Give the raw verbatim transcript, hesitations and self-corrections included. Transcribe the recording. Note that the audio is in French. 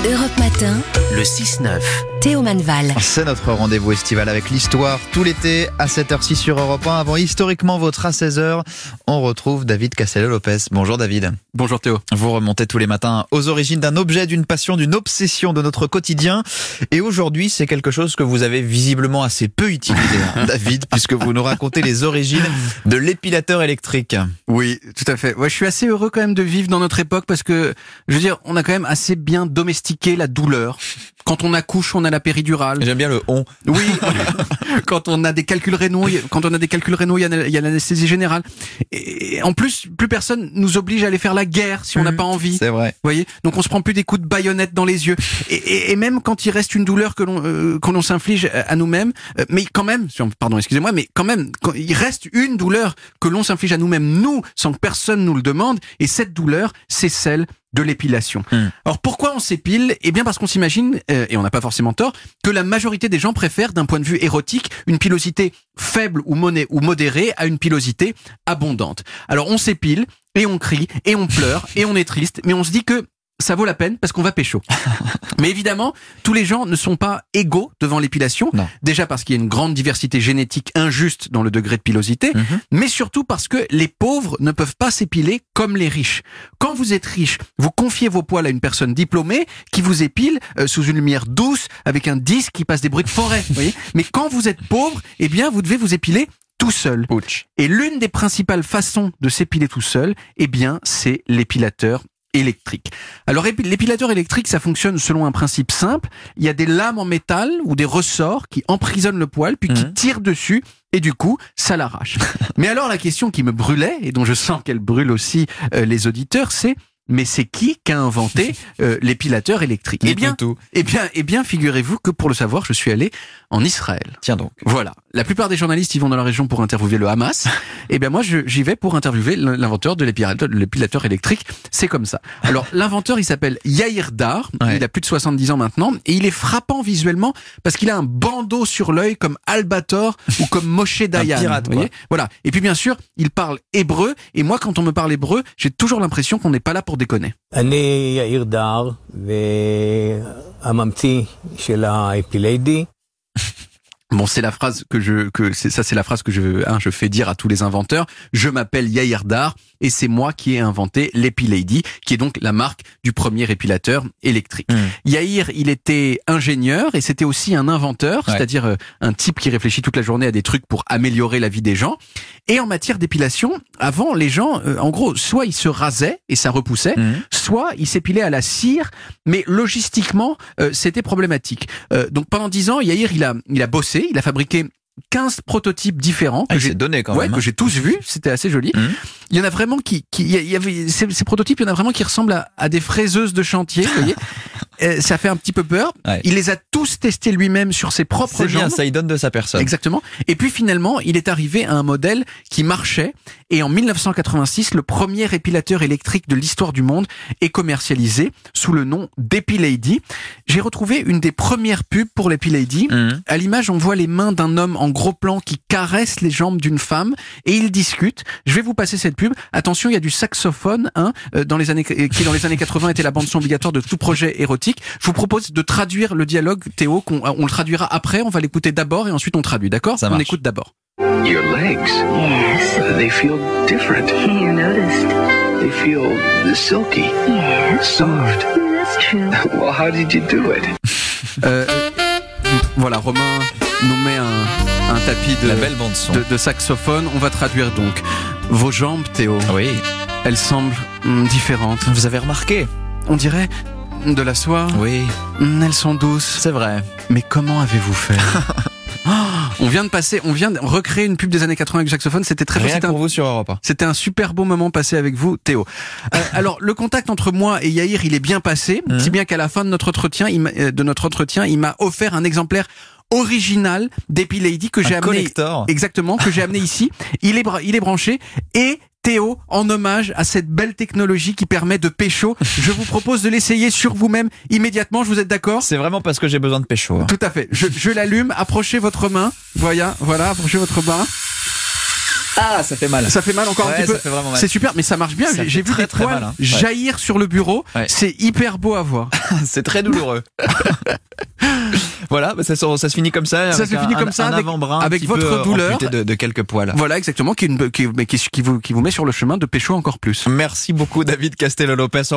Europe Matin, le six neuf. Théo Manval. C'est notre rendez-vous estival avec l'histoire tout l'été à cette heure-ci sur Europe un. Avant Historiquement Votre à seize heures, on retrouve David Castello-Lopez. Bonjour David. Bonjour Théo. Vous remontez tous les matins aux origines d'un objet, d'une passion, d'une obsession de notre quotidien. Et aujourd'hui, c'est quelque chose que vous avez visiblement assez peu utilisé, hein, David, puisque vous nous racontez les origines de l'épilateur électrique. Oui, tout à fait. Ouais, je suis assez heureux quand même de vivre dans notre époque parce que, je veux dire, on a quand même assez bien domestiqué la douleur. Quand on accouche, on a la péridurale. J'aime bien le on. Oui, quand on a des calculs rénaux, quand on a des calculs rénaux, il y a, il y a l'anesthésie générale. Et en plus, plus personne nous oblige à aller faire la guerre si on n'a mmh, pas envie. C'est vrai. Vous voyez, donc on se prend plus des coups de baïonnette dans les yeux. Et, et, et même quand il reste une douleur que l'on euh, qu'on s'inflige à nous-mêmes, euh, mais quand même, pardon, excusez-moi, mais quand même, quand il reste une douleur que l'on s'inflige à nous-mêmes, nous, sans que personne nous le demande. Et cette douleur, c'est celle de l'épilation. Mmh. Alors pourquoi on s'épile ? Eh bien parce qu'on s'imagine, euh, et on n'a pas forcément tort, que la majorité des gens préfèrent, d'un point de vue érotique, une pilosité faible ou, moné- ou modérée à une pilosité abondante. Alors on s'épile, et on crie, et on pleure, et on est triste, mais on se dit que ça vaut la peine parce qu'on va pécho. Mais évidemment, tous les gens ne sont pas égaux devant l'épilation. Non. Déjà parce qu'il y a une grande diversité génétique injuste dans le degré de pilosité, mmh. mais surtout parce que les pauvres ne peuvent pas s'épiler comme les riches. Quand vous êtes riche, vous confiez vos poils à une personne diplômée qui vous épile euh, sous une lumière douce avec un disque qui passe des bruits de forêt. Vous voyez ? Mais quand vous êtes pauvre, eh bien, vous devez vous épiler tout seul. Ouch. Et l'une des principales façons de s'épiler tout seul, eh bien, c'est l'épilateur électrique. Alors l'épilateur électrique, ça fonctionne selon un principe simple. Il y a des lames en métal ou des ressorts qui emprisonnent le poil puis mmh. qui tirent dessus et du coup, ça l'arrache. Mais alors la question qui me brûlait et dont je sens qu'elle brûle aussi euh, les auditeurs, c'est mais c'est qui qui a inventé euh, l'épilateur électrique ? Eh bien, eh bien, eh bien, figurez-vous que pour le savoir, je suis allé en Israël. Tiens donc. Voilà. La plupart des journalistes y vont dans la région pour interviewer le Hamas. Eh bien, moi, je, j'y vais pour interviewer l'inventeur de l'épilateur, de l'épilateur électrique. C'est comme ça. Alors, l'inventeur, il s'appelle Yair Dar. Ouais. Il a plus de soixante-dix ans maintenant. Et il est frappant visuellement parce qu'il a un bandeau sur l'œil comme Albator ou comme Moshe Dayan. Un pirate, vous voyez ? Voilà. Et puis, bien sûr, il parle hébreu. Et moi, quand on me parle hébreu, j'ai toujours l'impression qu'on n'est pas là pour déconner. אני יאיר דר, והממציא של האפיליידי. Bon, c'est la phrase que je, que c'est, ça c'est la phrase que je, hein, je fais dire à tous les inventeurs. Je m'appelle Yair Dar et c'est moi qui ai inventé l'Epilady, qui est donc la marque du premier épilateur électrique. Mmh. Yair, il était ingénieur et c'était aussi un inventeur, ouais. c'est-à-dire euh, un type qui réfléchit toute la journée à des trucs pour améliorer la vie des gens. Et en matière d'épilation, avant, les gens, euh, en gros, soit ils se rasaient et ça repoussait, mmh. soit ils s'épilaient à la cire, mais logistiquement, euh, c'était problématique. Euh, donc pendant dix ans, Yair, il a, il a bossé. Il a fabriqué quinze prototypes différents que ah, j'ai donné quand ouais, même. que j'ai tous vus. C'était assez joli. Mmh. Il y en a vraiment qui, qui il y avait ces, ces prototypes. Il y en a vraiment qui ressemblent à, à des fraiseuses de chantier. Vous voyez, euh, ça fait un petit peu peur. Ouais. Il les a tous testés lui-même sur ses propres C'est jambes. Bien, ça y donne de sa personne. Exactement. Et puis finalement, il est arrivé à un modèle qui marchait. Et en dix-neuf cent quatre-vingt-six, le premier épilateur électrique de l'histoire du monde est commercialisé sous le nom d'Epilady. J'ai retrouvé une des premières pubs pour l'Epilady. Mmh. À l'image, on voit les mains d'un homme en gros plan qui caresse les jambes d'une femme et ils discutent. Je vais vous passer cette pub. Attention, il y a du saxophone, hein, dans les années, qui dans les années quatre-vingts était la bande son obligatoire de tout projet érotique. Je vous propose de traduire le dialogue, Théo, qu'on, on le traduira après. On va l'écouter d'abord et ensuite on traduit, d'accord ? Ça on marche. écoute d'abord. Your legs. Yes. They feel different. You noticed. They feel silky. Yes. Soft. That's true. Well, how did you do it? euh, voilà, Romain nous met un, un tapis de, la belle bande son. de, de saxophone. On va traduire donc. Vos jambes, Théo. Oui. Elles semblent hum, différentes. Vous avez remarqué ? On dirait de la soie. Oui. Hum, elles sont douces. C'est vrai. Mais comment avez-vous fait ? Oh, on vient de passer, on vient de recréer une pub des années quatre-vingts avec saxophone. C'était très Rien c'était pour un, vous sur Europe un. C'était un super beau moment passé avec vous, Théo. Euh, alors, le contact entre moi et Yair, il est bien passé, mmh. si bien qu'à la fin de notre entretien, il m'a, de notre entretien, il m'a offert un exemplaire original d'Epilady que j'ai un amené. Collector. Exactement, que j'ai amené ici. Il est, il est branché et Théo, en hommage à cette belle technologie qui permet de pécho, je vous propose de l'essayer sur vous-même immédiatement. Je vous êtes d'accord ? C'est vraiment parce que j'ai besoin de pécho. Hein. Tout à fait. Je, je l'allume. Approchez votre main. Voilà, voilà, approchez votre main. Ah, ça fait mal. Ça fait mal encore Ouais, un petit peu. ça fait vraiment mal. C'est super, mais ça marche bien. Ça J'ai fait j'ai vu très, des très poils mal, hein. Ouais. jaillir sur le bureau. Ouais. C'est hyper beau à voir. C'est très douloureux. Voilà, bah ça, se- ça se finit comme ça. Ça avec se un, finit un- comme ça un avec- avant-bras un avec petit votre peu douleur. amputé de, de quelques poils. Voilà, exactement, qui, est une- qui, mais qui, qui vous, qui vous met sur le chemin de pécho encore plus. Merci beaucoup, David Castello-Lopez.